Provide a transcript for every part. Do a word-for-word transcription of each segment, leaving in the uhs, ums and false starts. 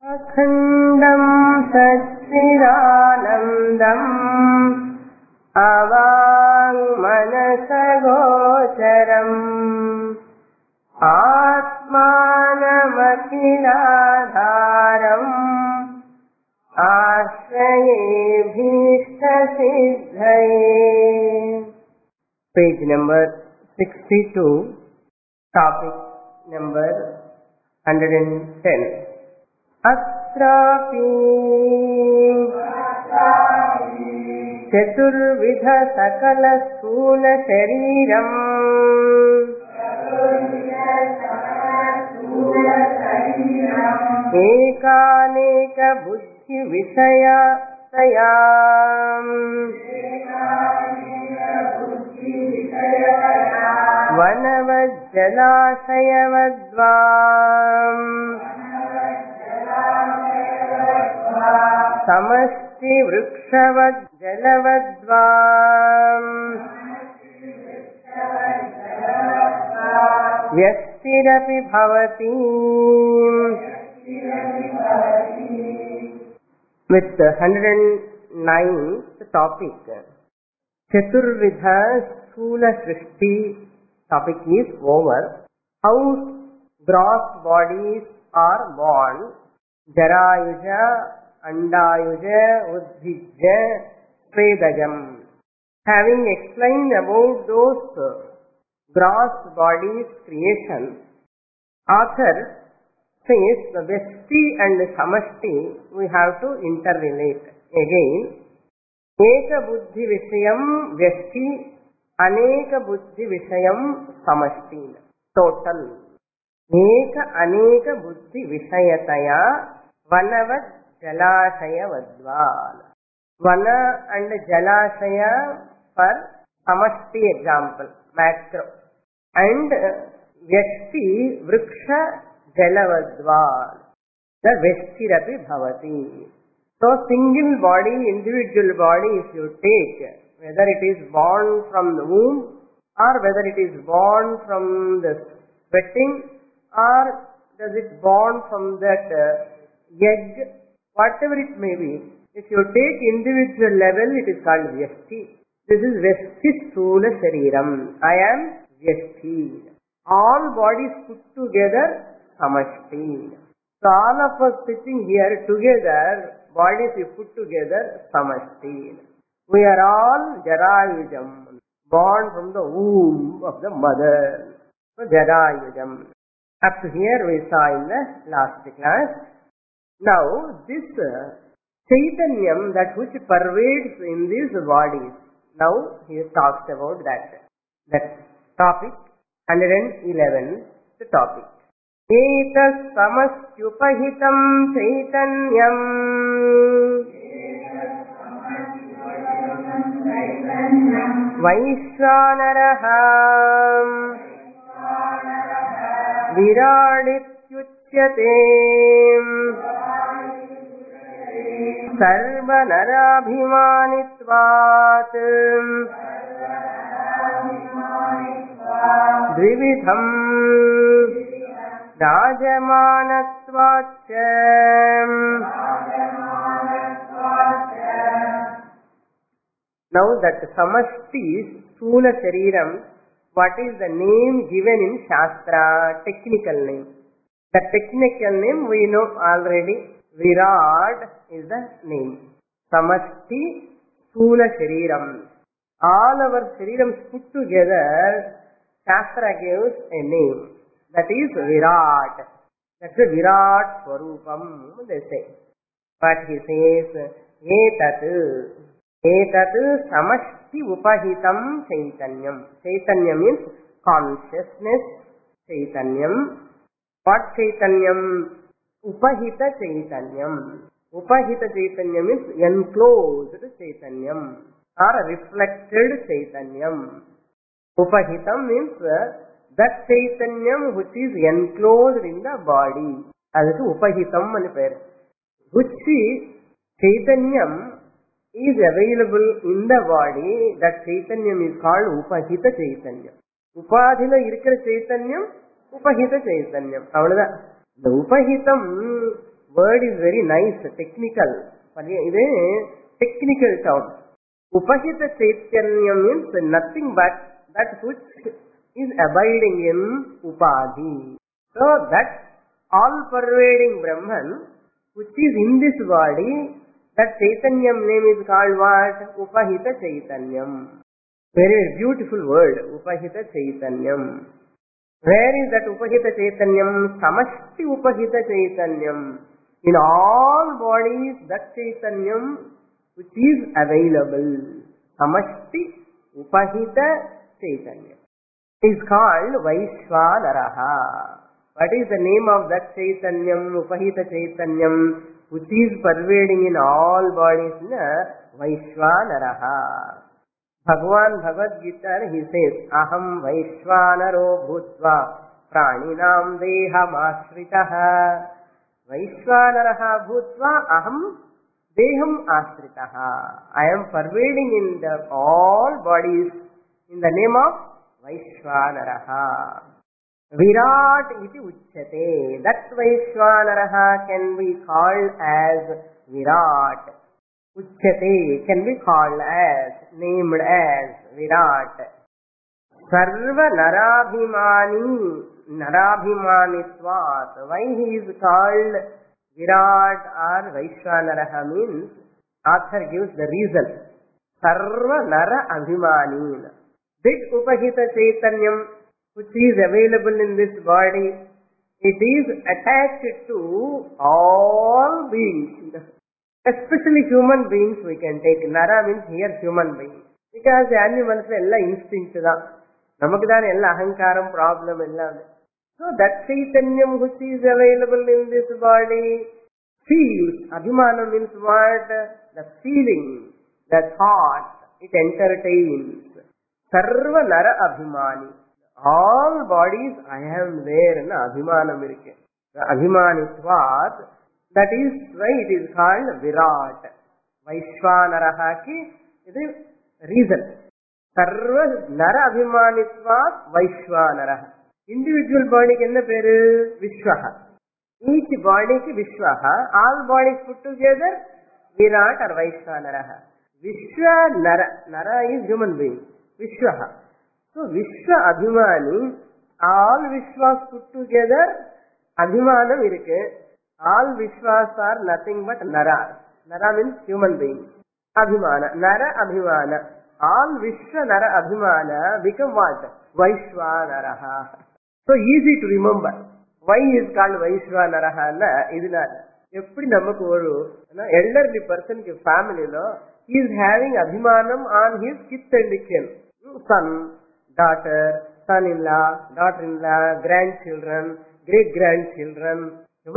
अखण्डं सच्चिदानन्दम् अवाङ्मनसगोचरम् आत्मानमखिलाधारम् आश्रयेऽभीष्टसिद्धये. Page number sixty-two, topic number one hundred ten. अत्रापि चतुर्विध सकल स्थूल शरीरम् एकानेक बुद्धि विषयतया वनवज्जलाशयवद्वा समष्टि वृक्षवद् जलवद्वा व्यष्टिरपि भवति. With the one hundred ninth topic, Chaturvidha Sthula Srishti topic is over. How gross bodies are born: Jarayuja, Andayuja, Uddhija, Svedajam. Having explained about those gross bodies creation, author says the Vyashti and Samashti we have to interrelate. Again, Eka Buddhi Vishayam Vyashti, Aneka Buddhi Vishayam Samashti. Total. Eka Aneka Buddhi Vishayataya Vanavad Jalashaya Vadval. Vana and Jalashaya for Samashti example, macro. And Vyashti Vriksha Jalavadval. The Vyashtirapi Bhavati. So single body, individual body, if you take, whether it is born from the womb or whether it is born from the sweating or does it born from that uh, egg, whatever it may be, if you take individual level, it is called Vyashti. This is Vyashti Sthula Shariram. I am Vyashti. All bodies put together, Samashti. So all of us sitting here together, bodies we put together, Samashti. We are all Jarayujam, born from the womb of the mother. So Jarayujam. Up to here we saw in the last class. Now this uh, Chaitanyam, that which pervades in these bodies, now he talks about that. That topic, one hundred eleven, the topic. Etas samastyupahitam chaitanyam Vaishvanaraham Viradityuchyate Sarvanarabhimanitvat Dvividham Rajamanatvacha. Now that Samashti Sthula Shariram, what is the name given in Shastra, technical name? The technical name we know already. Virat is the name. Samashti Sthula Shariram. All our Sharirams put together, Shastra gives a name. That is Virat. That's a Virat Swarupam, they say. But he says, Etat, Etat Samashti Upahitam Chaitanyam. Chaitanya means consciousness Chaitanyam. What Chaitanyam? Upahita Chaitanyam. Upahita Chaitanyam means enclosed Chaitanyam or reflected Chaitanyam. Upahitam means that Chaitanyam which is enclosed in the body. That is Upahitam and pair. Which Chaitanyam is available in the body, that Chaitanyam is called Upahita Chaitanyam. Upadhila irkira Chaitanyam, Upahita Chaitanyam. The Upahitam word is very nice, technical. This is technical term. Upahita Chaitanya means nothing but that which is abiding in Upadhi. So that all-pervading Brahman, which is in this body, that Chaitanyam name is called what? Upahita Chaitanyam. Very beautiful word, Upahita Chaitanyam. Where is that Upahita Chaitanyam? Samashti Upahita Chaitanyam. In all bodies, that Chaitanyam which is available. Samashti Upahita Chaitanyam is called Vaishwanaraha. What is the name of that Chaitanyam, Upahita Chaitanyam, which is pervading in all bodies? Vaishwanaraha. Bhagavan Bhagavad Gita, he says, Aham Vaishwanaro Bhutva Praninam Deham Ashritaha. Vaishwanaraha Bhutva Aham Deham Ashritaha. I am pervading in the all bodies in the name of Vaishwanaraha. Virat iti uchyate. That Vaishwanaraha can be called as Virat. Uchyate can be called as, named as Virat. Sarva Narabhimani, Narabhimanitvat. Why he is called Virat or Vaishwanaraha means, author gives the reason. Sarva Nara Abhimani. This Upahita Chaitanyam which is available in this body, it is attached to all beings. Especially human beings we can take. Nara means here human being. Because the animals are instinct. Namakku dhaan ella ahankaram problem ella. So that Chaitanyam which is available in this body feels. Abhimana means what? The feeling, the thought, it entertains. Sarva Nara Abhimani. All bodies I am there na Abhimanam irukke. The Abhimanitvat. That is why it is called Virat. Vaishwanaraha ki it is reason. Sarva Nara Abhimanitvat Vaishwanaraha. Individual body ki enna peru? Vishwaha. Each body ki Vishwaha. All bodies put together Virat or Vaishwanaraha. Vishwa Nara. Nara is human being. Vishwaha. So Vishwa Abhimani. All Vishwas put together Abhimanam irukke. All Vishwas are nothing but Nara. Nara means human being. Abhimana. Nara Abhimana. All Vishwa Nara Abhimana become what? Vaishwanaraha. So easy to remember. Why is called Vaishwanaraha? Is not. Eppadi namakku oru elderly person ki family lo, he is having Abhimanam on his kith and kin. Son, daughter, son-in-law, daughter-in-law, grandchildren, great-grandchildren. So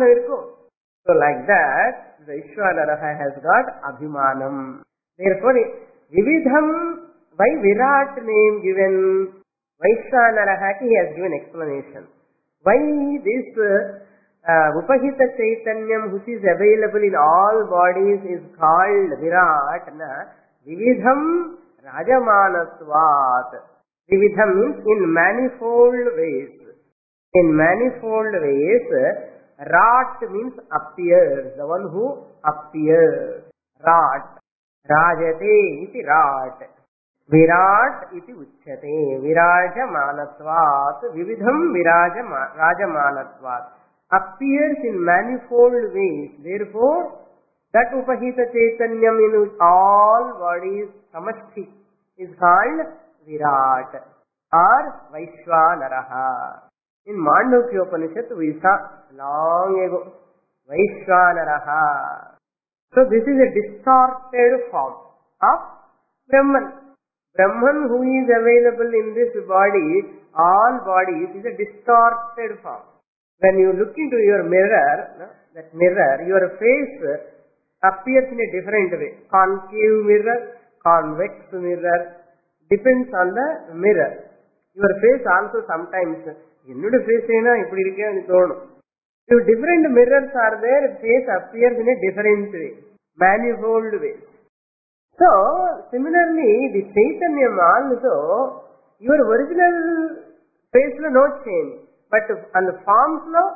like that, the Vaishwanaraha has got Abhimanam. Therefore, Vividham, why Virat name given? Vaishwanaraha, he has given explanation. Why this uh, Upahita Chaitanyam which is available in all bodies is called Virat? Na? Vividham Rajamanasvat. Vividham means in manifold ways. In manifold ways, Rat means appears, the one who appears. Rat. Rajate iti Rat. Virat iti uchyate. Virajamanatvat. Vividham Rajamanatvat. Appears in manifold ways. Therefore, that Upahita Chaitanyam in all bodies, Samashti, is called Virat or Vaishwanaraha. In Mandukya Upanishad we saw long ago Vaishwanaraha. So this is a distorted form of Brahman. Brahman who is available in this body, all bodies, is a distorted form. When you look into your mirror, that mirror, your face appears in a different way. Concave mirror, convex mirror, depends on the mirror. Your face also sometimes என்னோட face ஏனா இப்படி இருக்கே அது தோணும். If different mirrors are there, face appears in a different way, manifold ways. So similarly, the Chaitanyam also, your original face lo no change, but on the forms lo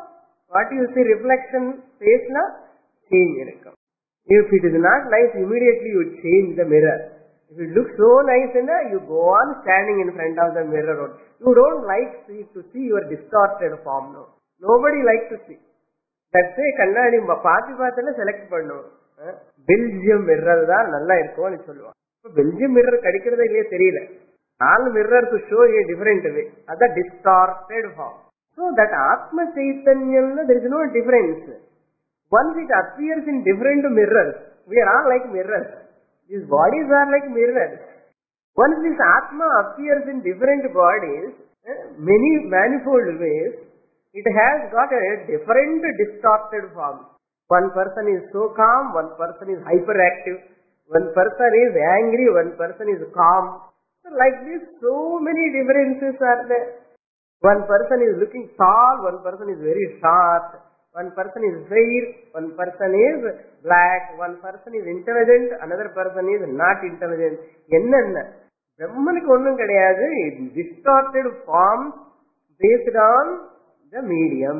What you see reflection face la change irukum. If it is not nice, immediately you change the mirror. If it looks so nice, you go on standing in front of the mirror. You don't like see, to see your distorted form. No. Nobody likes to see. That's why கண்ணாடி பாத்தி பாத்துல select பண்ணுவோம். Belgium mirror தான் நல்லா இருக்கும்னு சொல்லுவாங்க. Belgium mirror கிடைக்கிறதே இல்லையே தெரியல. All mirrors show a different way. That's a distorted form. So that Atma Chaitanyam, there is no difference. Once it appears in different mirrors, we are all like mirrors. These bodies are like mirrors. Once this Atma appears in different bodies, many manifold ways, it has got a different distorted form. One person is so calm, one person is hyperactive, one person is angry, one person is calm. So like this, so many differences are there. One person is looking tall, one person is very short, one person is fair, one person is black, one person is intelligent, another person is not intelligent. Enna Brahmanuku onnum kediyadu, distorted forms based on the medium.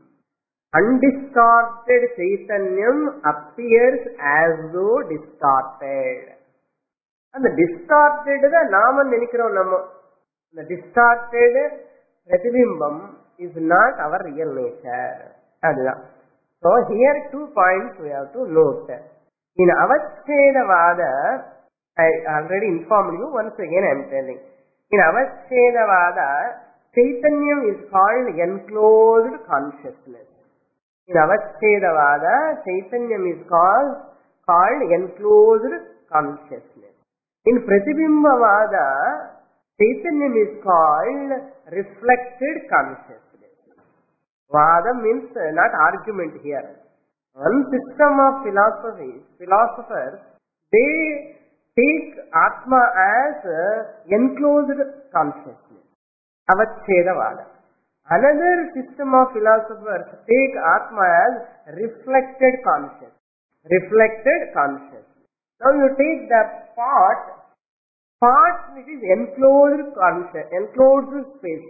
Undistorted Chaitanyam appears as though distorted. And the distorted da naam nenikrom namma. The distorted Pratibimbam is not our real nature. Adha. So here two points we have to note. In Avachedavada, I already informed you, once again I am telling. In Avachedavada, Chaitanyam is called enclosed consciousness. In Avachedavada, Chaitanyam is called, called enclosed consciousness. In Pratibimbavada, Chaitanyam is called reflected consciousness. Vada means not argument here. One system of philosophy, philosophers, they take Atma as enclosed consciousness. Avachedavada. Another system of philosophers take Atma as reflected consciousness. Reflected consciousness. Now you take the part, part it is enclosed conscious, enclosed space.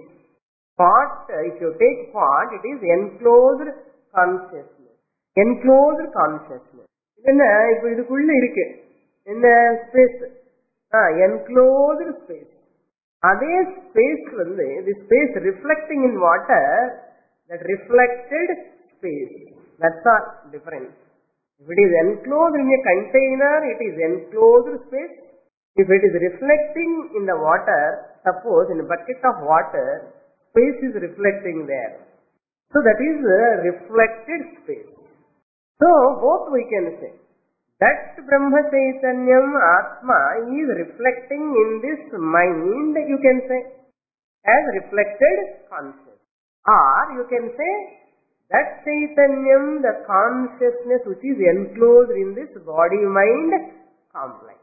Part, if you take part, it is enclosed consciousness. Enclosed consciousness. Enna ipo idukulla irukku. Enna space? Ah, enclosed space. Adhe space வந்து, the space reflecting in water, that reflected space. That's all difference. If it is enclosed in a container, it is enclosed space. If it is reflecting in the water, suppose in a bucket of water, space is reflecting there. So that is a reflected space. So both we can say. That Brahma Chaitanyam Atma is reflecting in this mind, you can say, as reflected consciousness. Or you can say, that Chaitanyam, the consciousness which is enclosed in this body-mind complex.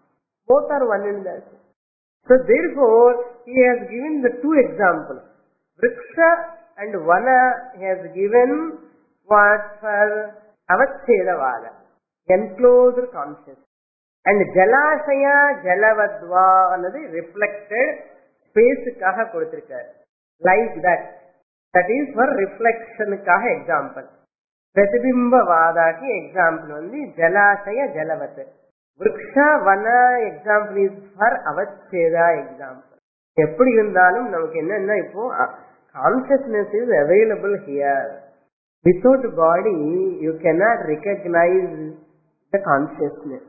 Both are one and the same. So therefore, he has given the two examples. Vriksha and Vana he has given what for Avachedavada. Enclosed consciousness. And Jalashaya, Jalavadva, another reflected space kaha koduthirukar. Like that. That is for reflection kaha example. Pratibimba Vada ki example only Jalashaya, Jalavat. Vriksha, Vana example is for Avacheda example. Eppadi irundhalum namakku enna ipo consciousness is available here. Without body, you cannot recognize the consciousness.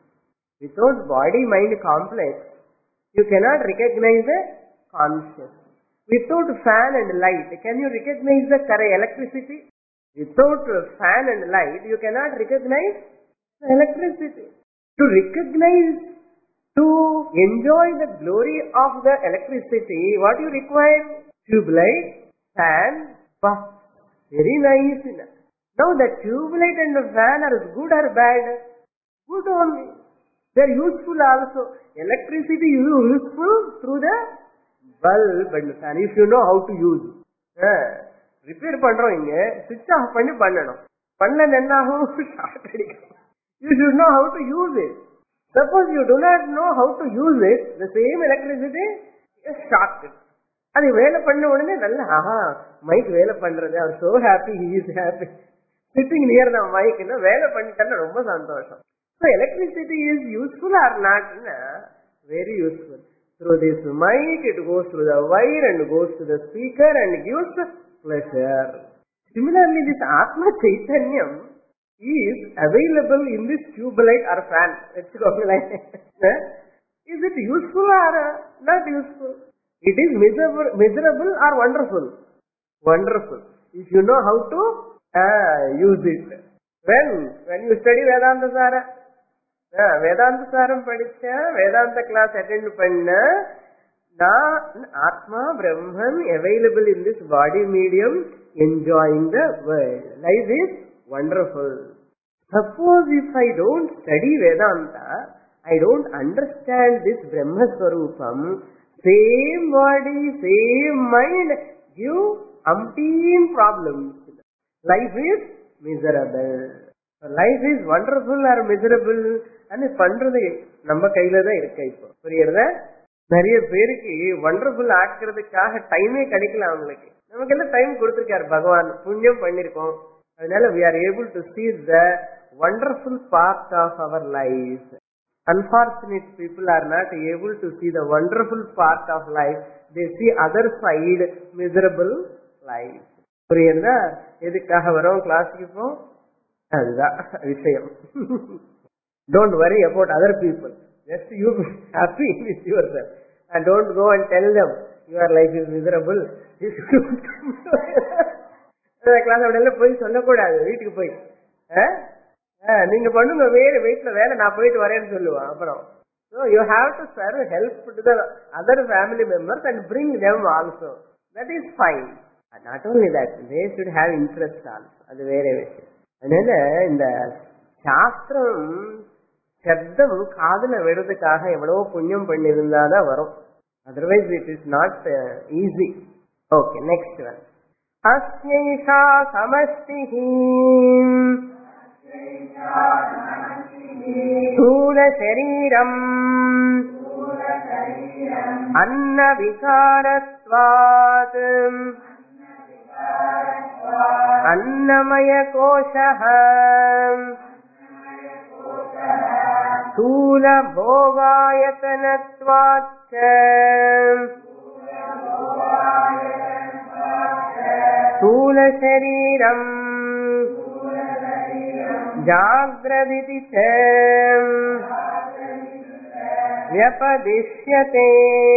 Without body-mind complex, you cannot recognize the consciousness. Without fan and light, can you recognize the electricity? Without fan and light, you cannot recognize the electricity. To recognize, to enjoy the glory of the electricity, what you require? Tube light, fan, puff. Very nice. Now the tube light and the fan are good or bad? Good only. They are useful also. Electricity is useful through the bulb and fan. If you know how to use. Uh, repair பண்றோம் இங்க switch off பண்ணி பண்ணணும். பண்ணல என்ன ஆகும்? Short அடிக்கும். You should know how to use it. Suppose you do not know how to use it, the same electricity is shorted. அது வேலை பண்ண உடனே நல்லா ஆஹா மைக் வேலை பண்றது, அவர் so happy, he is happy sitting near the mic, வேலை பண்ணிட்டா ரொம்ப சந்தோஷம். So electricity is useful or not? Very useful. Through this mic it goes through the wire and goes to the speaker and gives pleasure. Similarly, this Atma Chaitanyam is available in this tube light or fan. Is it useful or not useful? It is miserable, miserable or wonderful? Wonderful. If you know how to uh, use it. When? When you study Vedanta Sara. Uh, Vedanta Saram padicha, Vedanta class attend panna, na Atma Brahman available in this body medium, enjoying the world. Life is wonderful. Suppose if I don't study Vedanta, I don't understand this Brahma Swarupam, same body, same mind, give umpteen problems. Life is miserable. Life is wonderful or miserable and பண்றது நம்ம கையில தான் இருக்கு. இப்போ புரியுறதா? நிறைய பேருக்கு wonderful ஆக்குறதுக்காக டைமே கிடைக்கல அவங்களுக்கு. நமக்கு எல்லாம் டைம் கொடுத்திருக்காரு பகவான், புண்ணியம் பண்ணிருக்கோம். அதனால we are able to see the wonderful part of our life. Unfortunate people are not able to see the wonderful part of life. They see other side, miserable life. புரியுறதா? எதுக்காக வரோம் கிளாஸுக்கு? இப்போ அதுதான் விஷயம். Don't worry about other people. Just you be happy with yourself. And don't go and tell them your life is miserable. Class விடல போய் சொல்லக்கூடாது. வீட்டுக்கு போய் நீங்க பண்ணுங்க வேற வீட்டுல வேலை, நான் போயிட்டு வரேன்னு சொல்லுவேன். அப்புறம் so you have to serve help to the other family members and bring them also. That is fine. Not only that, they should have interest also. அது வேற விஷயம். அதனால இந்த சாஸ்திரம் சப்தம் காதுல விடுறதுக்காக எவ்வளவோ புண்ணியம் பண்ணி இருந்தாதான் வரும். Otherwise it is not easy. Okay, next one. அஸ்யைஷா சமஷ்டிஹி ஸ்தூல சரீரம் அன்ன விகாரத்வாத் अन्नमय कोशः स्थूल भोगायतनत्वाच्च स्थूल शरीरम् जाग्रदिति च व्यपदिश्यते.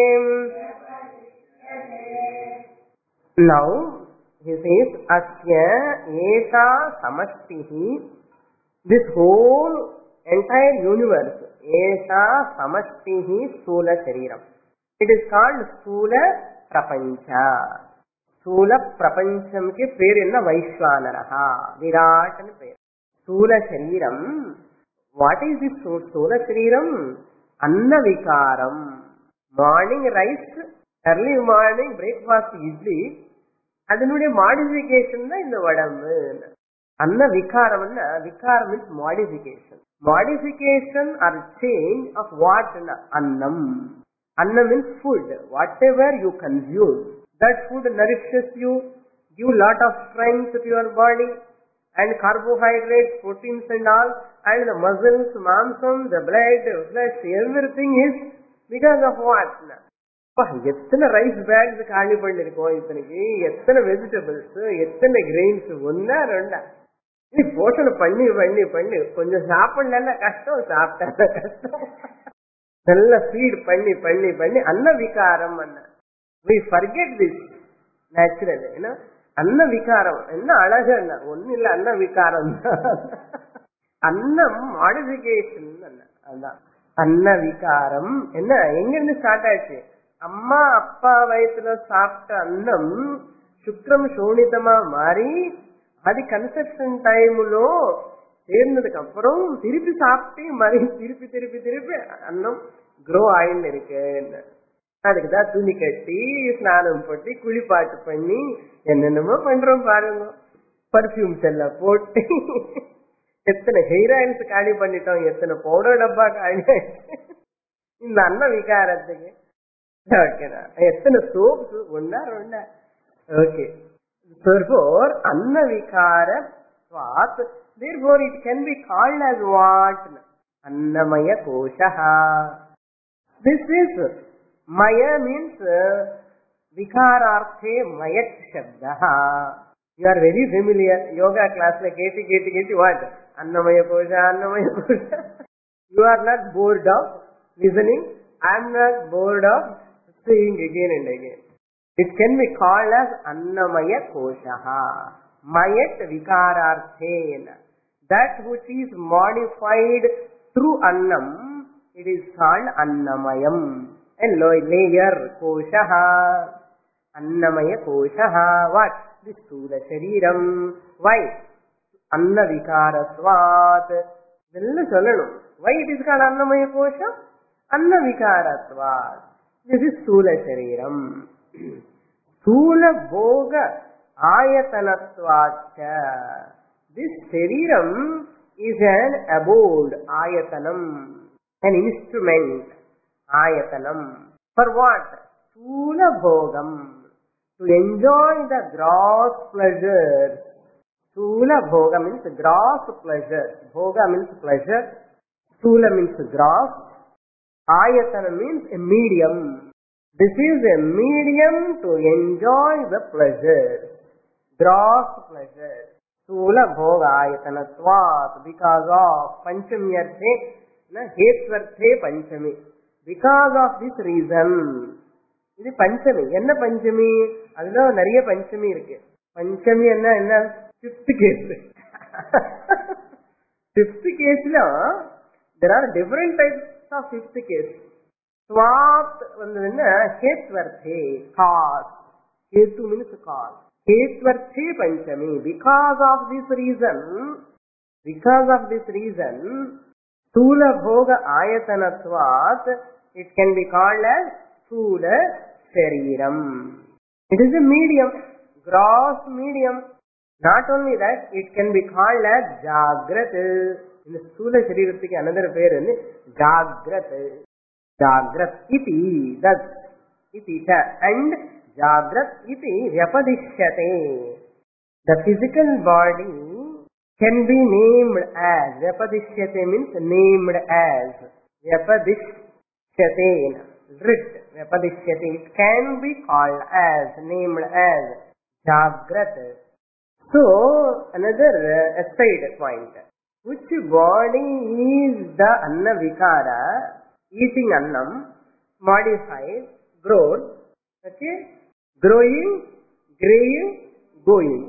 Now he says, Asya Esha Samashtihi, this whole entire universe, Esha Samashtihi Sthula Shariram. It is called Sthula Prapancha. Sthula Prapancham ke per enna Vaishwanaraha, Virat and per. Sthula Shariram. What is this Sthula Shariram? Anna Vikaram. Morning rice, early morning breakfast idli, அதனுடைய modification தான் இந்த உடம்பு. அன்ன விகாரம், விகாரம் means modification. Modification or change of what? அன்னம். அன்னம் means food. Whatever you consume, that food nourishes you, give lot of strength to your body, and carbohydrates, proteins and all, and the muscles, மாம்சம், the blood, flesh, everything is because of what? எத்தனை rice bags காலி பண்ணிருக்கோம் இத்தனைக்கு, எத்தனை vegetables, எத்தனை grains, ஒன்னா ரெண்டா நீ போஷணை பண்ணி பண்ணி பண்ணி கொஞ்சம் சாப்பிடல கஷ்டம், சாப்பிட்ட கஷ்டம், நல்ல ஃபீட் பண்ணி பண்ணி பண்ணி அன்ன விகாரம். அண்ணா we forget this naturally. ஏன்னா அன்ன விகாரம் என்ன அழகு, அண்ணா ஒண்ணு இல்ல, அன்ன விகாரம் அன்னம் மாடிஃபிகேஷன். அதான் அன்ன விகாரம். என்ன எங்க இருந்து ஸ்டார்ட் ஆச்சு? அம்மா அப்பா வயசுல சாப்பிட்ட அன்னம் சுக்ரம் சோனிதமா மாறி அது கன்செப்ஷன் டைம்ல சேர்ந்ததுக்கு அப்புறம் திருப்பி சாப்பிட்டு மறு திருப்பி திருப்பி திருப்பி அன்னம் க்ரோ ஆயின்னு இருக்கு. அதுக்குதான் துணி கட்டி ஸ்நானம் போட்டு குளிப்பாட்டு பண்ணி என்னென்னமோ பண்றோம் பாருங்க. பர்ஃபியூம்ஸ் எல்லாம் போட்டு எத்தனை ஹெயர் ஆயில்ஸ் காலி பண்ணிட்டோம், எத்தனை பவுடர் டப்பா காலி ஆயிடுச்சு இந்த அன்ன விகாரத்துக்கு. Okay. எத்தனை soaps? ஒன்னா ரெண்டா? Okay. Therefore, anna vikara svat. Therefore, it can be called as what? Annamaya koshaha. This is maya means vikararthe mayat shabdaha. You are very familiar. Yoga class like keti keti keti what? Annamaya kosha, annamaya kosha. You are not bored of listening. I am not bored of saying again and again. It can be called as annamaya koshaha. Mayat vikararthena. That which is modified through annam, it is called annamayam. And layer koshaha. Annamaya koshaha. What? This stula shariram. Why? Anna vikarasvat. Why it is called annamaya kosha? Anna vikarasvat. This is stula shariram. Stula bhoga ayatanatvacha. This shariram is an abode, ayatanam, an instrument, ayatanam. For what? Stula bhogam. To enjoy the gross pleasures. Stula bhoga means gross pleasure. Bhoga means pleasure. Stula means gross. Ayatana means a medium. This is a medium to enjoy the pleasure. Gross pleasure. Stula bhoga ayatana svat. Because of panchami arthe, na hetvarthe panchami. Because of this reason. இது பஞ்சமி. என்ன பஞ்சமி? அதுல நிறைய பஞ்சமி இருக்கு. பஞ்சமி என்ன என்ன fifth case. fifth case la there are different types of fifth case. Swat vandadena hetvarthe cause. Hetu means cause. Hetvarthe panchami. Because of this reason, because of this reason, stula bhoga ayatanatvat, it can be called as stula shariram. It is a medium, gross medium. Not only that, it can be called as jagrat. In the stula shariratiki another pair is jagrat. Jagrat iti, thus, iti cha, and jagrat iti vyapadishyate. The physical body can be named as, vyapadishyate means named as, vyapadishyate, writ, vyapadishyate, it can be called as, named as jagrat. So, another uh, aside point. Which body is the anna vikara, eating annam, modified, grown, okay, growing, graying, going.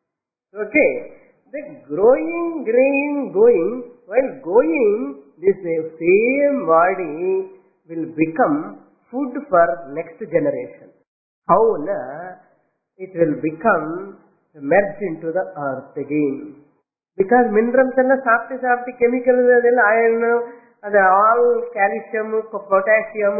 Okay, the growing, graying, going, while going, this same body will become food for next generation. How na? It will become merge into the earth again. Because minerals and safety safety chemicals, iron, all calcium, potassium,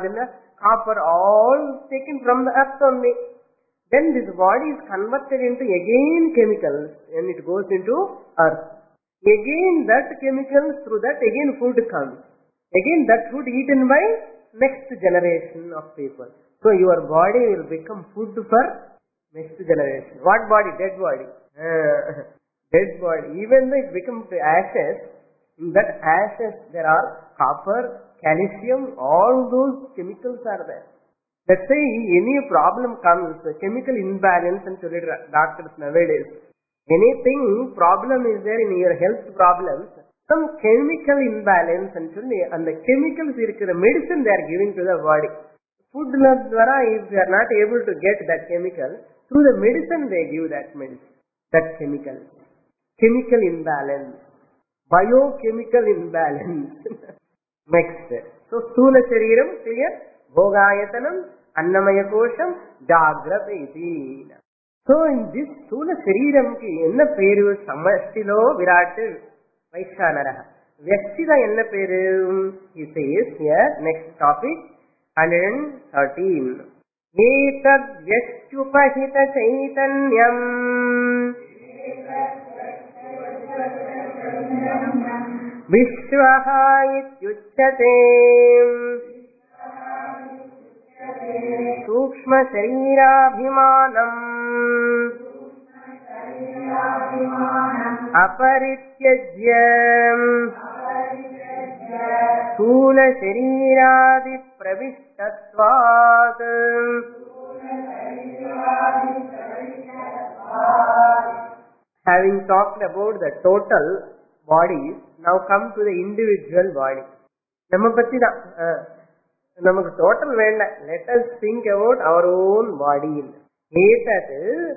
copper, all taken from the earth only. Then this body is converted into again chemicals and it goes into earth. Again that chemicals, through that again food comes. Again that food eaten by next generation of people. So your body will become food for next generation. What body? Dead body. Uh, dead body. Even though it becomes ashes, in that ashes there are copper, calcium, all those chemicals are there. Let's say any problem comes, chemical imbalance and doctors nowadays, anything problem is there in your health problems, some chemical imbalance and and the chemicals, the medicine they are giving to the body. Food dwara, if they are not able to get that chemical, through the medicine they give that medicine, that chemical. Chemical imbalance, biochemical imbalance. Next. So, stula shariram, clear? Bhogayatanam, annamaya kosham, jagrata iti. So, in this stula shariram ki enna peru samashtilo virat vaishyanaraha. Vyastida enna peru? He says here, next topic, one hundred thirteen. Etad vyastyupahita chaitanyam vishwaha ityuchyate சூக்ஷ்ம சரீராபிமானம் அபரித்யஜ்ய ஸ்தூல சரீராதி பிரவிஷ்டத்வாத். Having talked about the total bodies, now come to the individual body. நம்ம பத்தி தான், நமக்கு total வேண்டாம். Let us think about our own body. ஏதத்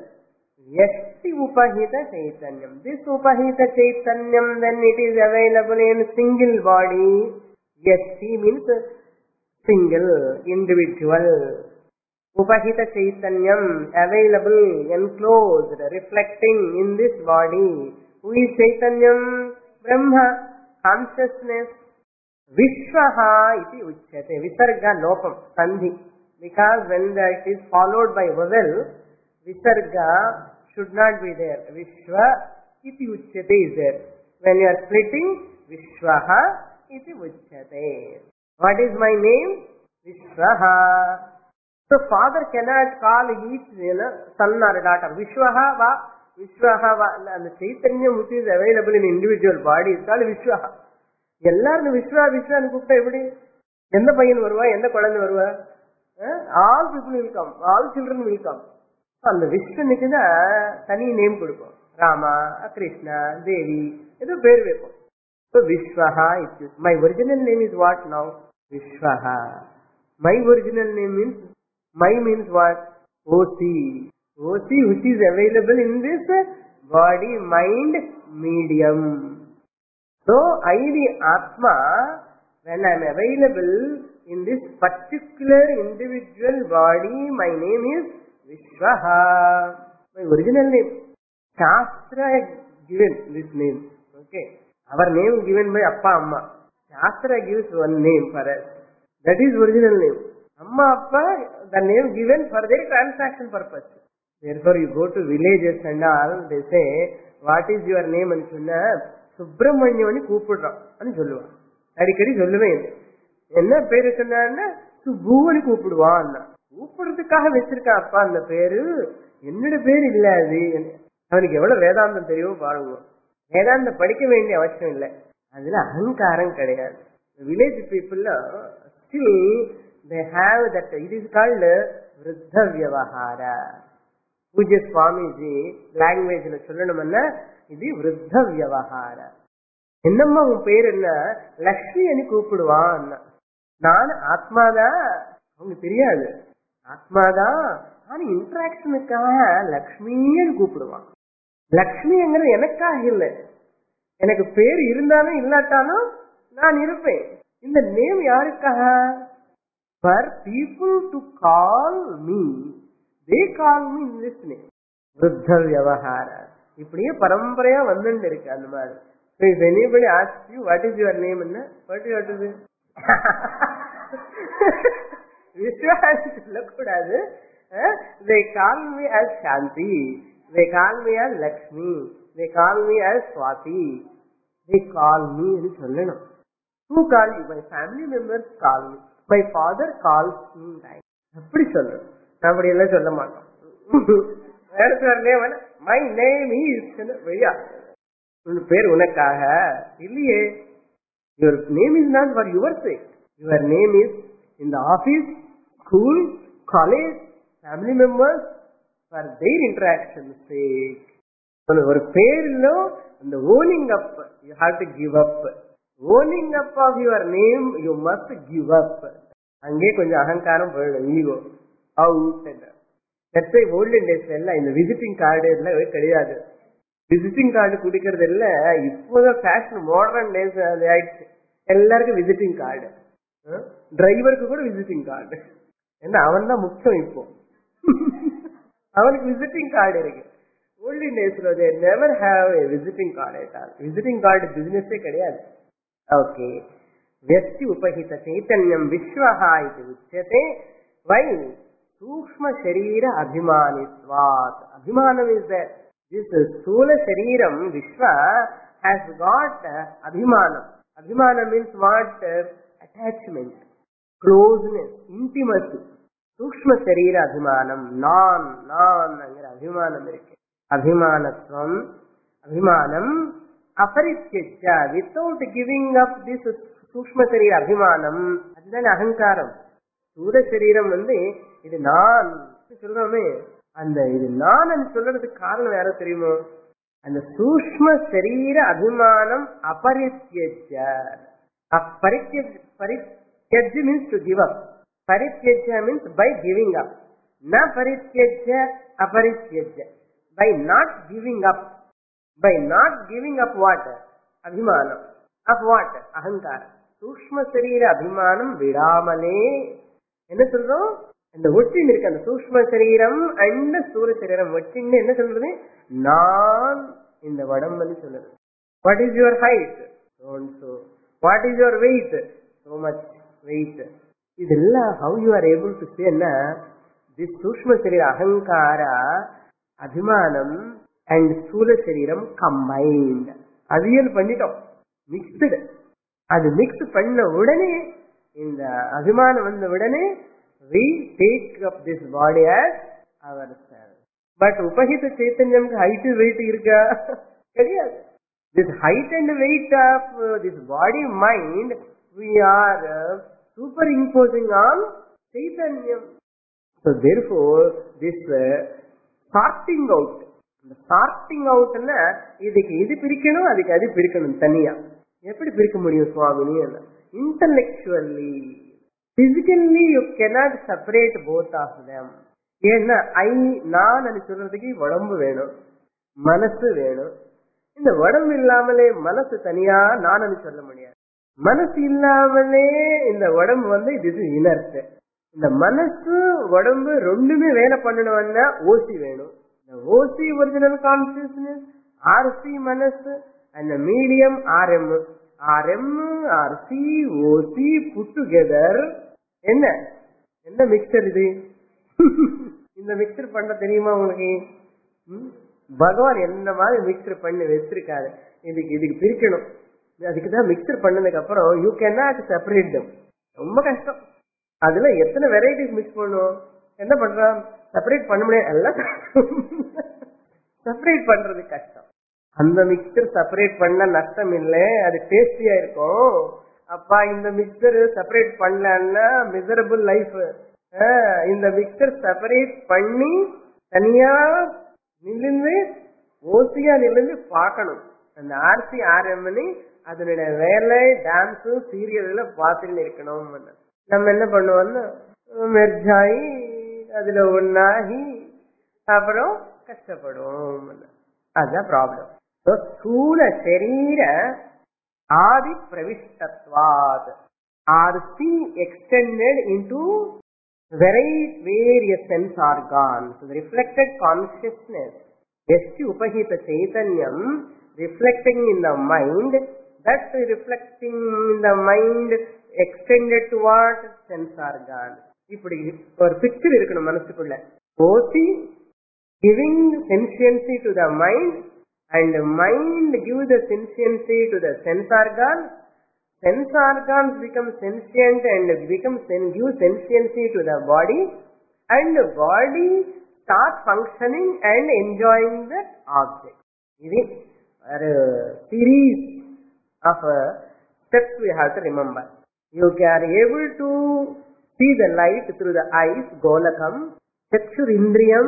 யஷ்டி உபஹித சைத்தன்யம். This உபஹித சைத்தன்யம், then it is available in single body. Yashti means single, individual. Upahita Chaitanyam, available, enclosed, reflecting in this body. Who is Chaitanyam? Brahma, consciousness. Vishwaha iti uchyate. Visarga lopam, sandhi. Because when it is followed by vowel, visarga should not be there. Vishwa iti uchyate is there. When you are splitting, Vishwaha iti uchyate. What is my name? Vishwaha. So father cannot call each, you know, son or daughter Vishwaha va, Vishwaha va. And the Chaitanyam which is available in individual body is called Vishwaha. எல்லாரும் விஸ்வா விஸ்வான்னு கூப்பிட்டா எப்படி? எந்த பையன் வருவா, எந்த குழந்தை வருவா? All people will come, all children will come. அந்த விஸ்வனுக்கு தான் தனி நேம் கொடுப்போம். ராமா, கிருஷ்ணா, தேவி, ஏதோ பேர் வைப்போம். So Vishwaha is my original name is what now? Vishwaha. My original name means, my means what? O C. O C which is available in this body mind medium. So I the Atma, when I am available in this particular individual body, my name is Vishwaha. My original name. Shastra has given this name. Okay. Our name given by Appa Amma. Shastra gives one name for us. That is original name. Amma Appa, the name given for their transaction purpose. Therefore you go to villages and all, they say, what is your name? And சொன்னா சுப்பிரமணியம்னு கூப்பிடுறோம் అని சொல்லுவான். அடிக்கடி சொல்லுவேன், என்ன பேரு சொன்னா சுப்புன்னு கூப்பிடுவான். கூப்பிடுறதுக்காக வச்சிருக்கான் அப்பா அந்த பேரு, என்னோட பேரு இல்ல அது. அவனுக்கு எவ்வளவு வேதாந்தம் தெரியும் பாருங்க. வேதாந்தம் படிக்க வேண்டிய அவசியம் இல்லை, அதுல அகங்காரம் கிடையாது. Village people still they have that, it is called Vriddha Vyavahara. Pujya Swamiji language la சொல்லணும்னா இது Vriddha Vyavahara. என்னம்மா உன் பேர் என்ன? லக்ஷ்மி అని கூப்பிடுவான். நான் ஆத்மாதான், அவங்க தெரியாது ஆத்மாதான், ஆனா இன்டராக்ஷனுக்காக லக்ஷ்மின்னு கூப்பிடுவான். லக்ஷ்மிங்கிறது எனக்காக இல்லை, எனக்கு பேர் இருந்தாலும் இல்லாட்டாலும் நான் இருப்பேன். இந்த நேம் யாருக்காக? For people to call me, they call me in this name. Vriddha Vyavahara. இப்படியே பரம்பரையா வந்துட்டு இருக்கு அந்த மாதிரி. So if anybody asks you what is your name, what do you have to say? Vishwas சொல்லக்கூடாது. They call me as Shanti, they call me as Lakshmi, they call me as Swati, they call me ன்னு சொல்லணும். Who call you? My family members call me, my father calls me. அப்படி சொல்லணும், அப்படி எல்லாம் சொல்ல மாட்டோம். My name is பேர் உனக்காக இல்லையே. Your name is not for your sake. Your name is in the office, school, college, family members, for their interaction sake. ஒரு பேர்ல அந்த owning up, you have to give up. Owning up of your name, you must give up. அங்கே கொஞ்சம் அகங்காரம் போயிடும், ego out. That's why olden days எல்லாம் இந்த visiting card எல்லாம் கிடையாது. விசிட்டிங் கார்டு குடிக்கிறது இல்ல, இப்போதான் ஃபேஷன், மாடர்ன் டேஸ் அது ஆயிடுச்சு. எல்லாருக்கும் விசிட்டிங் கார்டு, டிரைவருக்கு கூட விசிட்டிங் கார்டு. ஏன்னா அவன் தான் முக்கியம் இப்போ, அவனுக்கு விசிட்டிங் கார்டு இருக்கு. ஓல்டன் டேஸ்ல they never have a visiting card at all. Visiting card பிசினஸே கிடையாது. ஓகே. व्यक्ति उपहित चैतन्यम विश्वहा इति उच्यते. Why? Sukshma sharira abhimanitvat. Abhimanam is that this sthula shariram Vishwa has got abhimanam. Abhimanam means what? Attachment, closeness, intimacy. சூக்ஷ்ம சரீர அபிமானம், நான் நான்ங்கிற அபிமானம் இருக்கு. அபிமானத்துவம், அபிமானம் அபரித்யஜ்ய, வித்தவுட் கிவிங் அப் திஸ் சூக்ஷ்ம சரீர அபிமானம், அதுதான் அகங்காரம். சூர சரீரம் வந்து இது நான் சொல்றோமே, அந்த இது நான் சொல்றதுக்கு காரணம் யாரோ தெரியுமோ? அந்த சூக்ஷ்ம சரீர அபிமானம் அபரித்யஜ்ய. பரித்யஜ்ய மீன்ஸ் டு கிவ் அப். பரித்யஜ்ய மீன்ஸ் பை கிவிங் அப். ந பரித்யஜ்ய அபரித்யஜ்ய, by not giving up. By not giving up what? அபிமானம். Up what? அகங்காரம். சூக்ஷ்ம சரீர அபிமானம் விடாமலே என்ன சொல்றோம்? அந்த ஒட்டின் இருக்கு, அந்த சூக்ஷ்ம சரீரம் அண்ட் சூர சரீரம் ஒட்டின்னு என்ன சொல்றது? நான் இந்த உடம்புன்னு சொல்லுது. What is your height? so what is your weight? so much weight. இதெல்லாம் how you are able to say na this சூக்ஷ்ம சரீர அகங்கார அபிமானம் and ஸ்தூல சரீரம் combined, அவியல் பண்ணிட்டோம், மிக்ஸ்டு. அது மிக்ஸ் பண்ண உடனே, இந்த அபிமானம் வந்த உடனே we take up this body as ourselves. But உபஹித சைத்தன்யம்க்கு ஹைட் வெயிட் இருக்கா? கிடையாது. This height and weight of uh, this body mind we are uh, superimposing on Chaitanyam. So therefore this uh, sorting out, the sorting out na இதுக்கு இது பிரிக்கணும், அதுக்கு அது பிரிக்கணும் தனியா. எப்படி பிரிக்க முடியும் சுவாமினி? Intellectually, physically you cannot separate both of them. ஏன்னா ஐ நான் சொல்றதுக்கு உடம்பு வேணும், மனசு வேணும். இந்த உடம்பு இல்லாமலே மனசு தனியா நான் சொல்ல முடியாது. மனசு இல்லாமலே இந்த உடம்பு வந்து இது இனர்ட். இந்த மனசு உடம்பு ரெண்டுமே வேலை பண்ணணும்னா ஓசி வேணும். இந்த ஓசி ஒரிஜினல் கான்சியஸ்னஸ், ஆர்சி மனசு, அந்த medium RM. RM RC OC put together என்ன என்ன மிக்சர் இது? இந்த மிக்சர் பண்ண தெரியுமா உங்களுக்கு? பகவான் என்ன மாதிரி மிக்சர் பண்ணி வச்சிருக்காரு. இதுக்கு இதுக்கு பிரிக்கணும். அதுக்குதான் மிக்சர் பண்ணதுக்கு அப்புறம் you can not separate them. ரொம்ப கஷ்டம். அதுல எத்தனை வெரைட்டிஸ் மிக்ஸ் பண்ணும்? என்ன பண்றான்? செப்பரேட் பண்ண முடியாது. எல்லாம் செப்பரேட் பண்றது கஷ்டம். அந்த மிக்சர் செப்பரேட் பண்ண நஷ்டம் இல்லை, அது டேஸ்டியா இருக்கும். அப்பா இந்த மிக்சர் செப்பரேட் பண்ணலன்னா மிசரபிள் லைஃப். இந்த மிக்சர் செப்பரேட் பண்ணி தனியா நின்று ஓசியா நின்று பார்க்கணும். அந்த ஆர்சி ஆர்எம்னு அதனுடைய வேலை டான்ஸ் சீரியல்ல பார்த்துட்டு இருக்கணும். நம்ம என்ன பண்ணுவோம்னா மெர்ஜாயி அதுல ஒன்னாகி அப்புறம் கஷ்டப்படுவோம். அதுதான் ப்ராப்ளம். ஸ்தூல சரீர ஆதி பிரவிஷ்டத்வாத் are seen extended into very various sense organs. So the reflected consciousness, Vesti Upahita Chaitanyam, reflecting in the mind, that reflecting in the mind extended to what? Sense organ. இப்படி ஒரு பிக்சர் இருக்கணும் மனசுக்குள்ள. ஓசி giving sentiency to the mind, and mind give the sentiency to the sense organ. Sense organs become sentient and become give sentiency to the body, and the body start functioning and enjoying the object. This is a series of uh, steps we have to remember. You are able to see the light through the eyes, golakam. Chakshur indriyam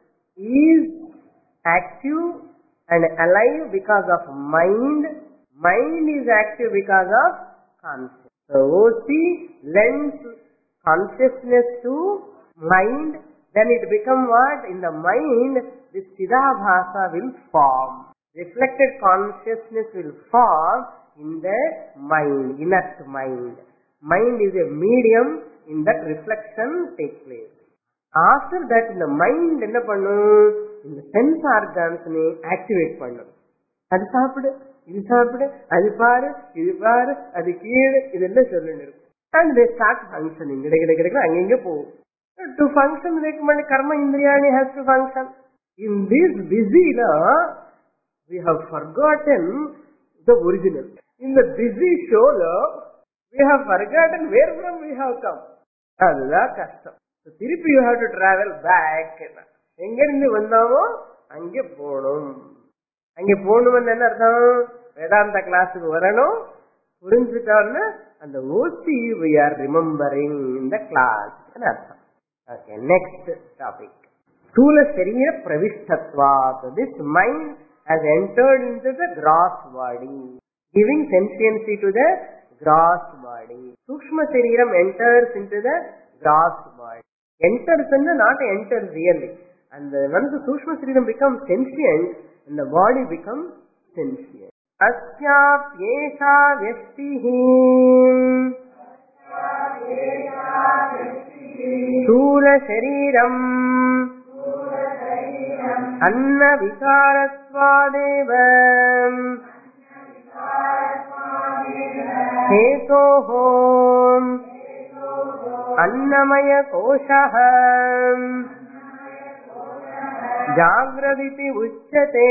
is active and alive because of mind. Mind is active because of consciousness. So O C lends consciousness to mind, then it become what? In the mind, this Chidabhasa will form. Reflected consciousness will form in the mind, inert mind. Mind is a medium, in that reflection takes place. After that, in the mind, என்ன பண்ணும்? இந்த sense organs activate பண்ணும். அது சாப்பிடு, இது சாப்பிடு, அது பாரு, இது பாரு, அது கீழே, இதெல்லாம் சொல்லிட்டு இருக்கும். And they start functioning. கிடைக்கிற கிடைக்கிற அங்கெங்க போகும். To function, recommend karma indriyani has to function. In this busy law, we have forgotten the original. In the busy show law, we have forgotten where from we have come. அதுதான் கஷ்டம். திருப்பி you have to travel back. எங்க இருந்து வந்தாவோ அங்கே போகணும். அங்கே போகணும்னு என்ன அர்த்தம்? வேதாந்த கிளாஸுக்கு வரணும், புரிஞ்சுட்டோம்னா அந்த OC we are remembering in the class அர்த்தம். Okay, next topic. ஸ்தூல சரீர பிரவிஷ்டத்வாத். This mind has entered into the gross body, giving sentiency to the gross body. Sukshma Shariram enters into the gross body. Enters and not enters really. And once the Sukshma Shariram becomes sentient, and the body becomes sentient. Asya pyesha vyashtihi Sthula Shariram Anna Vikarattvadeva Hetoho Annamaya Koshaha Jagraditi Uchyate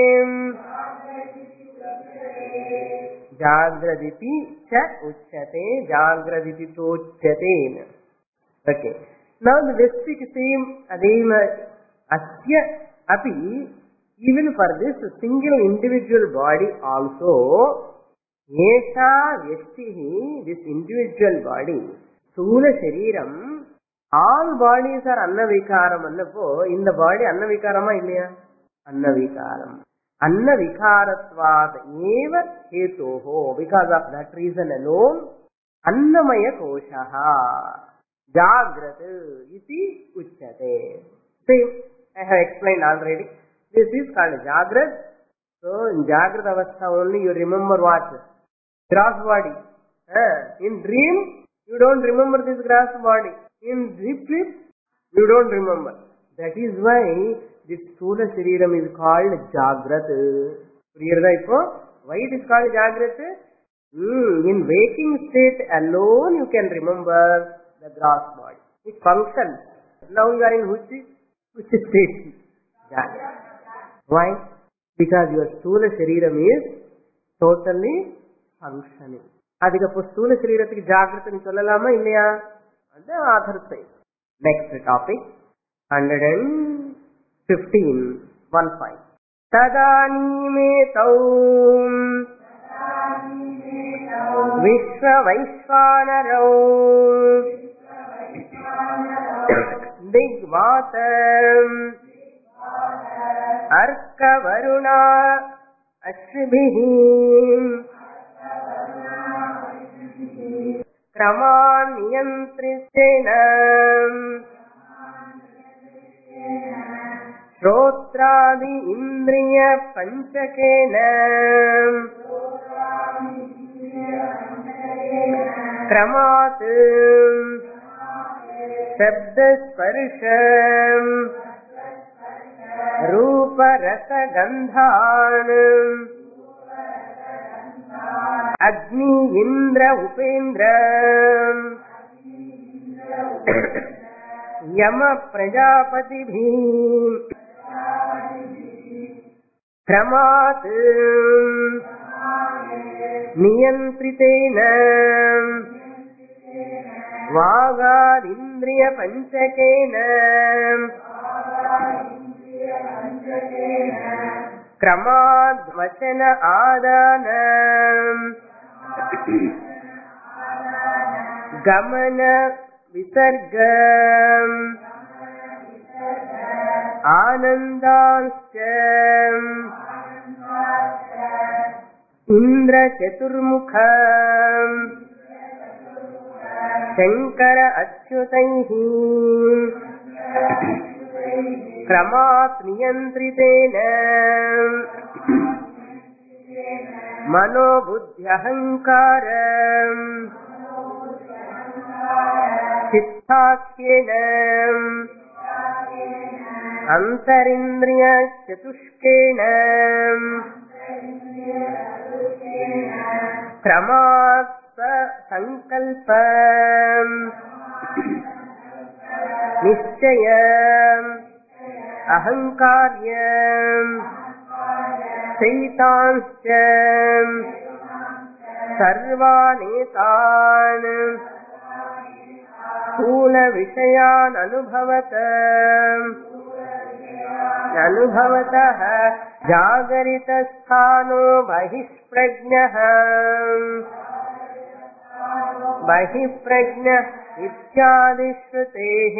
Jagraditi cha Uchyate Jagraditi tochate. Okay. Now the Vedic theme Adema Asya Api, even for this single individual body also, Yesha Vyashtihi, this individual body, Sthula Shariram, all bodies are Annavikaram. Annapo, in the body Annavikarama illaya? Annavikaram. Annavikaratvat eva hetoho. Because of that reason alone, Annamaya Koshaha Jagrata iti uchyate. Same, I have explained already. This is called Jagrat. So in Jagrat Avastha only you remember what? Gross body. Uh, in dream, you don't remember this gross body. In deep sleep, you don't remember. That is why this Sthula Shariram is called Jagrat. Why it is called Jagrat? Mm, in waking state alone you can remember the gross body. It functions. Now you are in which, which state? Jagrat. Why? Because your Sthula Shariram is totally functioning. அதுக்கு ஸ்தூல சரீரத்துக்கு ஜாகிரதை சொல்லலாமா இல்லையா? அது other side. Next topic one fifteen one five. ததானீமே தௌ விஸ்வ வைஸ்வானரௌ திக்வாதம் அர்க்க வருணா அஸ்விபிஹி க்ரமான் நியந்திரித்தேன ஸ்ரோத்ராதி இந்திரிய பஞ்சகேன க்ரமாத் சப்த ஸ்பர்ஷம் ரூப ரச கந்தான் அக்னி இந்திர உபேந்திர யம பிரஜாபதிபி க்ரமாத் நியந்திரிதேன வாகாதிந்திரிய பஞ்சகேன க்ரமாத் வசன ஆதான கமன விசர்கம் ஆனந்தாஸ்ச இந்திர சதுர்முகம் சங்கர அச்சுதைஹி க்ரமாத் நியந்திரிதேன மனோ புத்தி அஹங்காரம் சித்தாக்கியேன அந்தரிந்திரிய சதுஷ்கேன க்ரமாத் சங்கல்பம் நிச்சயம் அஹங்கார்யம் சைதான்ஸ்சம் சர்வானேதான் स्थूल विषयान् अनुभवत अनुभवतः जागरितस्थानो बहिष्प्रज्ञः बहिःप्रज्ञः इत्यादि श्रुतेः.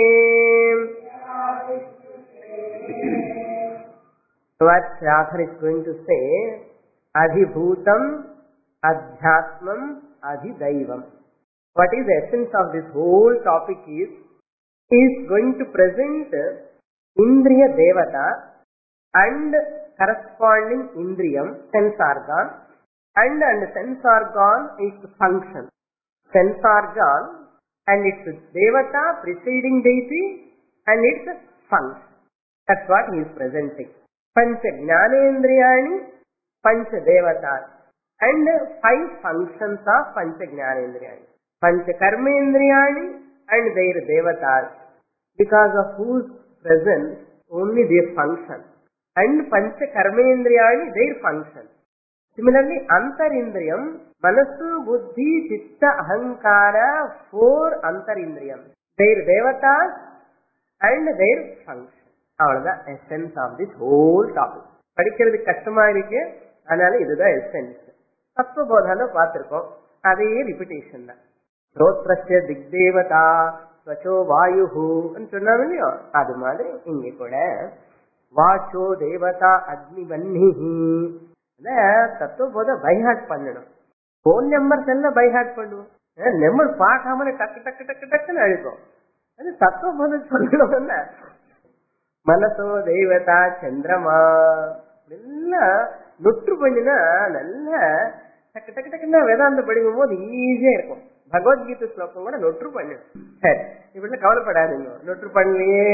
What the author is going to say, Adhibhutam, Adhyatmam, Adhidaivam. What is the essence of this whole topic is, he is going to present Indriya Devata and corresponding Indriyam, sense organ, and, and sense organ is function. Sense organ and its Devata, preceding deity, and its function. That's what he is presenting. Pancha Jnanendriyani, Pancha Devatas, and five functions of Pancha Jnanendriyani. Pancha Karmendriyani and their Devatas, because of whose presence only their function. And Pancha Karmendriyani, their function. Similarly, Antarindriyam, Manasu, Buddhi, Chitta, Ahankara, four Antarindriyam. Their Devatas and their function. அவ்வளவுதான் essence of this whole topic. படிக்கிறது கஷ்டமா இருக்கு, அதனால இதுதான் essence. தத்துவபோதான பார்த்திருக்கோம், அதே repetition தான். ஸ்ரோத்ரஸ்ய திக்தேவதா ஸ்வச்சோ வாயுஹு சொன்னாங்க இல்லையோ, அது மாதிரி இங்க கூட வாச்சோ தேவதா அக்னிவன்னிஹி. தத்துவபோத பைஹாட் பண்ணணும். போன் நம்பர்ஸ் எல்லாம் பைஹாட் பண்ணுவோம், நம்பர் பார்க்காம டக்கு டக்கு டக்கு டக்குன்னு அழுக்கும். அது தத்துவபோதம் சொல்லணும்னா மனசோ தெய்வதா சந்திரமா எல்லாம் நொற்று பண்ணினா நல்ல டக்கு டக்கு டக்குன்னா வேதாந்த படிக்கும் போது ஈஸியா இருக்கும். பகவத்கீதை ஸ்லோகம் கூட நொற்று பண்ணு. சரி, இப்படி கவலைப்படாதீங்க, நொற்று பண்ணலையே.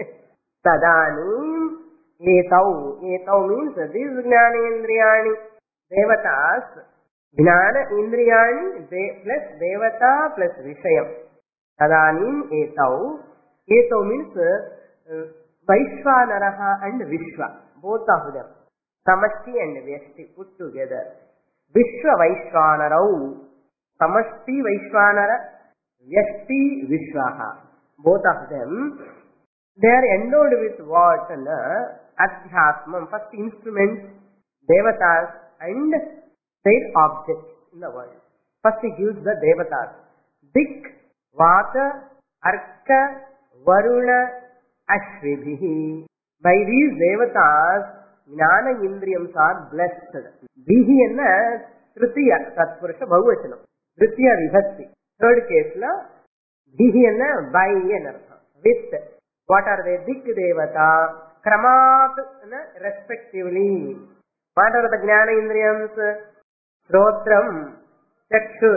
ததானீம் ஏதௌ, ஏதௌ மீன்ஸ் தீஸ் ஞானேந்திரியாணி தேவதாஸ், ஞான இந்திரியாணி பிளஸ் தேவதா பிளஸ் விஷயம். ததானீம் ஏதௌ, ஏதௌ means Vaishwanaraha and Vishwa, both of them. Samashti and Vyashti put together. Vishwa Vaishwanarau, Samashti Vaishwanara, Vyashti Vishwaha. Both of them, they are endowed with what? Adhyatmam, first instruments, Devatas and their objects in the world. First he gives the Devatas. Dik, Vata, Arka, Varuna, Ashvibhihi. By these devatas, Jnana Indriyams are blessed. Bihi enna Tritiya, Tatpurusha Bahuvachanam. Tritiya Vibhakti. Third case la, Bihi enna by enartha. With, what are they? Dik Devata, Kramat, respectively. What are the Jnana Indriyams? Shrotram, Chakshu,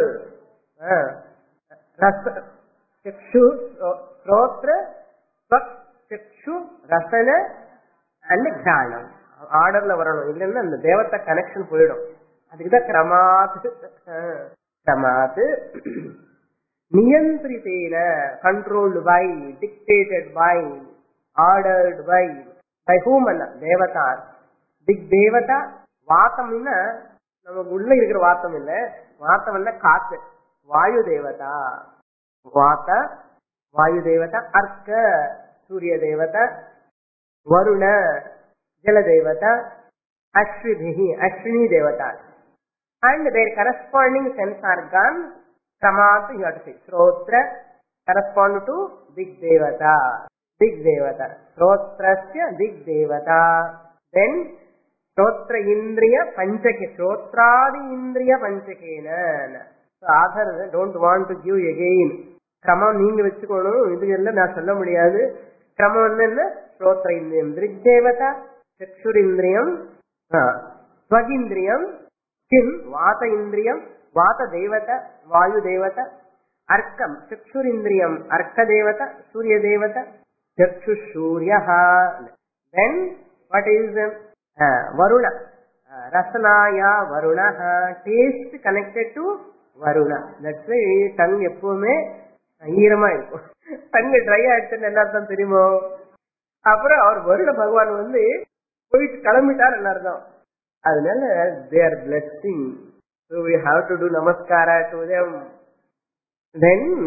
Rasa, Chakshu, Shrotra, Swak, Chakshu, Rasana and Gyanam. ஆர்டர்ல வரணும், இல்லைன்னா அந்த தேவத்தை connection போயிடும். அதுக்குதான் கிரமாத்து. கிரமாத்து நியந்திரித்தேன, controlled by, dictated by, ordered by. By whom அல்ல, தேவதா. திக் தேவதா. வாத்தம்னா நமக்கு உள்ள இருக்கிற வாத்தம் இல்ல, வாத்தம் இல்ல காத்து. வாயு தேவதா, வாத்த வாயு தேவதா. அர்க்க சூரிய தேவதா. வருண ஜல தேவதா. அஸ்விபிஹி அஸ்வினி தேவதா. And their corresponding sense organ, Kramat, you have to say, Shrotra, correspond to Dig Devata. Dig Devata. Shrotrasya Dig Devata. Then, Shrotra Indriya Panchake. Shrotradi Indriya Panchakena. So, author don't want to give again. Kramam நீங்க வச்சுக்கணும், இது எல்லாம் நான் சொல்ல முடியாது. கிரமம் என்ன? ஸ்ரோத்ர இந்திரியம், திருக்தேவதா, சக்ஷுர் இந்திரியம், ஸ்வகிந்திரியம், கிம் வாத இந்திரியம், வாத தேவதா, வாயு தேவதா, அர்க்கம் சக்ஷுர் இந்திரியம், அர்க்க தேவதா, சூரிய தேவதா, சக்ஷு Surya. Then what is Varuna? Rasanaya Varuna, taste connected to Varuna. That's why tongue எப்பவுமே ஈரமா இருக்கும். தங்க ட்ரை ஆயிடுச்சுன்னு என்ன அர்த்தம் தெரியுமோ? அப்புறம் அவர் வருட பகவான் வந்து போயிட்டு கிளம்பிட்டார் என்ன அர்த்தம். அதனால they are blessing, so we have to do namaskara to them. Then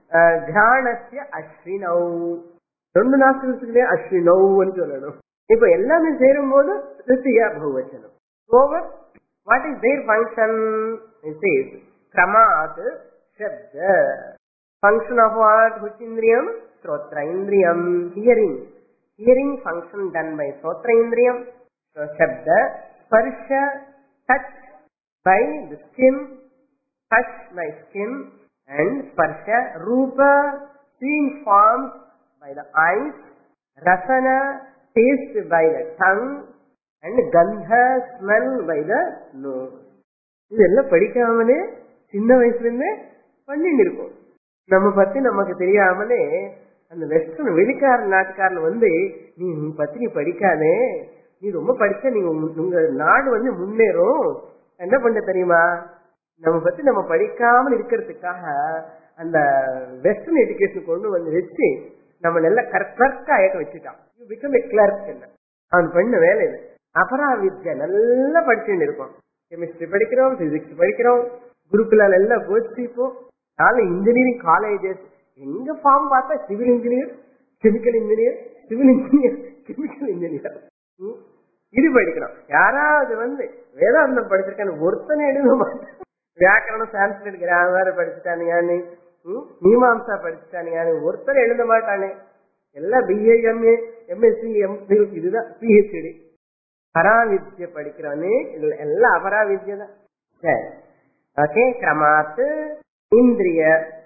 தியானஸ்ய அஸ்வினௌ, ரெண்டு நாஸ்திரத்துக்குள்ளே அஸ்வினௌன்னு சொல்லணும். இப்ப எல்லாமே சேரும் போது திருத்தியா பகுவச்சனம். Over what is their function? It is கிரமாத் சப்த. Function of what? which indriyam? ஸ்ரோத்ர இந்திரியம். Hearing. Hearing function done by ஸ்ரோத்ர இந்திரியம். சப்த ஸ்பர்ஷ touch by the skin, touch by skin, and sparsha rupa seeing forms by the eyes, rasana taste by the tongue, and gandha smell by the nose. இதெல்லாம் படிக்காமலே சின்ன வயசுல இருந்தே பண்ணிட்டு இருக்கோம். நம்ம பத்தி நமக்கு தெரியாமலே அந்த வெஸ்டர்ன் வெளிக்கார நாட்டுக்காரன் வந்து நீ நீ பத்தி நீ படிக்காதே, நீ ரொம்ப படிச்சா நீங்க உங்க நாடு வந்து முன்னேறும், என்ன பண்ண தெரியுமா? நம்ம பத்தி நம்ம படிக்காமல் இருக்கிறதுக்காக அந்த வெஸ்டர்ன் எஜுகேஷன் கொண்டு வந்து வச்சு நம்ம நல்ல கிளர்க்கா ஏற்க வச்சுட்டான். You become a clerk. என்ன அவன் பண்ண வேலை இது. அபராவித்யா நல்லா படிச்சுட்டு இருக்கோம். கெமிஸ்ட்ரி படிக்கிறோம், பிசிக்ஸ் படிக்கிறோம், குருகுலால எல்லாம் போச்சு. இப்போ நாலு இன்ஜினியரிங் காலேஜஸ் எங்க ஃபார்ம் பார்த்தா civil engineer, chemical engineer, civil engineer, chemical engineer இது படிக்கிறோம். யாராவது வந்து வேதாந்தம் படிச்சிருக்கான்னு ஒருத்தனை எழுத மாட்டேன். வியாக்கரணம், சான்ஸ்கிரிட், கிராமர் படிச்சுட்டானுங்க, மீமாம்சா படிச்சுட்டானுங்க, ஒருத்தனை எழுத மாட்டானே. எல்லாம் பிஏ, எம்ஏ, எம்எஸ்சி, எம்பில், இதுதான் பிஹெச்டி. அபராவித்ய படிக்கிறவனே எல்லாம் அபராவித்யா தான். சரி, ஓகே. கிரமாத்து இந்திரிய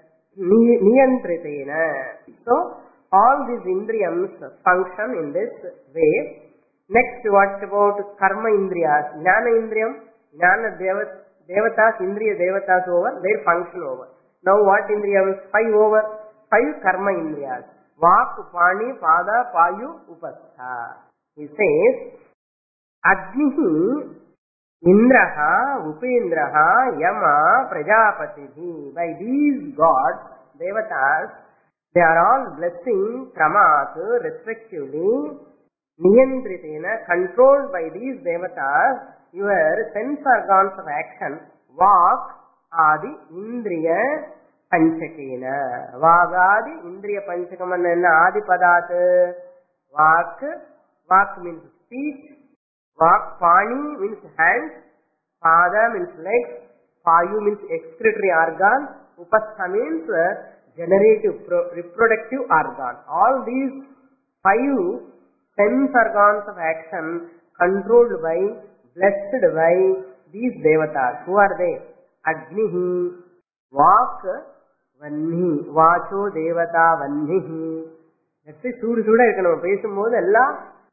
நியந்திரிதேன. So all these indriyams function in this way. Next, what about karma indriyas? Jnana indriyam, jnana devatas, indriya devatas over, their function over. Now what indriyams? Five over. Five karma indriyas. Vak, pani, pada, payu, upastha. He says, Agnihi, Indraha, Upendraha, Yama, Prajapatihi. By these gods, devatas, they are all blessing kramat respectively. Niyandritena, controlled by these devatas, your sense organs of action, Vak, Adi, Indriya, Panchakena. Vagadi, Indriya, Panchakaman, and Adi Padat. Vak, Vak means speech. Vak, Pani means hands. Pada means legs. Payu means excretory organ. Upastha means generative, reproductive organ. All these five sense organs of action controlled by, blessed by these devatas. Who are they? Agnihi, Vak, Vanni, Vacho Devata Vannihi. Let's say, Sudu Suda, you can பேசும் போது எல்லாம்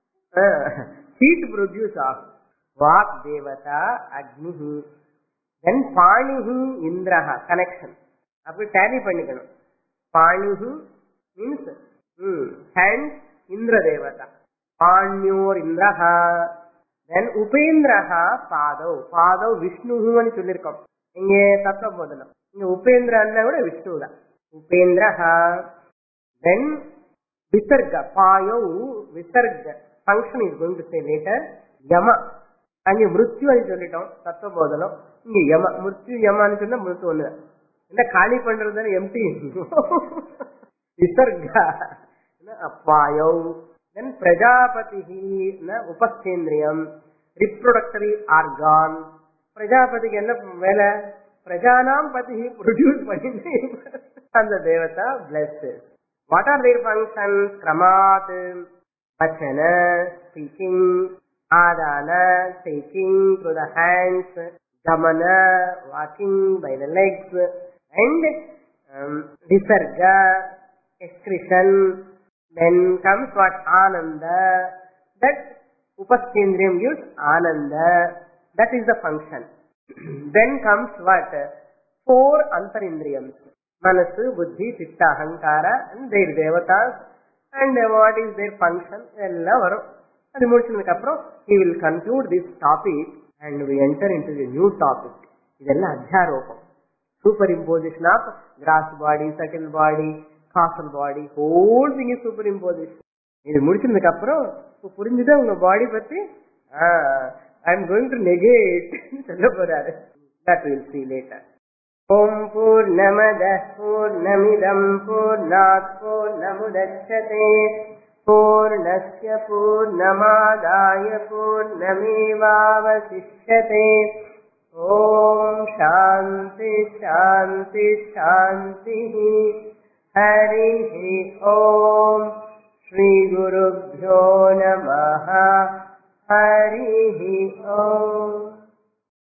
heat produce ஆகும். Vak Devata, Agnihi. Then Panihi, Indraha, connection. அப்படி tally பண்ணிக்கணும். Panihi means hmm, hand, Indra Devata. Panyor Indraha. Then Upendraha, Padav. Padav Vishnuhu ani சொல்லிருக்கோம். இங்கே தத்துவ போதனம். இங்க உபேந்திர அண்ணா கூட விஷ்ணு தான். உபேந்திரஹா. Then Visarga. Payo Visarga. Function is going to say later. Yama. அங்கே மிருத்யு అని சொல்லிட்டோம் தத்துவ போதனம். இங்க யம. மிருத்யு யமான்னு சொன்னா மிருத்து ஒண்ணு. என்ன காலி பண்றது எம்டி. விசர்கா. Payo. Then Prajapatihi, Upasthendriyam, reproductory organ. Prajapatiக்கு என்ன வேலை? Prajanam Patihi produce பண்ணிட்டு அந்த தேவதா blesses. What are their functions? Kramat, Vachana, speaking, Adana, taking through the hands, Gamana, walking by the legs, and um, Visarga, excretion. Then comes what? Ananda. That Upasthendriyam gives Ananda. That is the function. Then comes what? Four Antarindriyams. Manasu, Buddhi, Chitta, Ahankara, and their devatas. And what is their function? Ella varum. Adu mudichadukku appuram he will conclude this topic and we enter into the new topic. Idella adhyaropam. Superimposition of gross body, subtle body, causal body, whole thing is superimposition. இது முடிச்சதுக்கு அப்புறம் புரிஞ்சுதா உங்க பாடி பத்தி? I am going to negate சொல்ல போறாரு. That we will see later. ఓం పూర్ణమదః పూర్ణమిదం పూర్ణాత్ పూర్ణముదచ్యతే పూర్ణస్య పూర్ణమాదాయ పూర్ణమేవావశిష్యతే. ఓం శాంతి శాంతి శాంతి. హరి ఓం. శ్రీ గురుభ్యో నమః. హరి ఓం.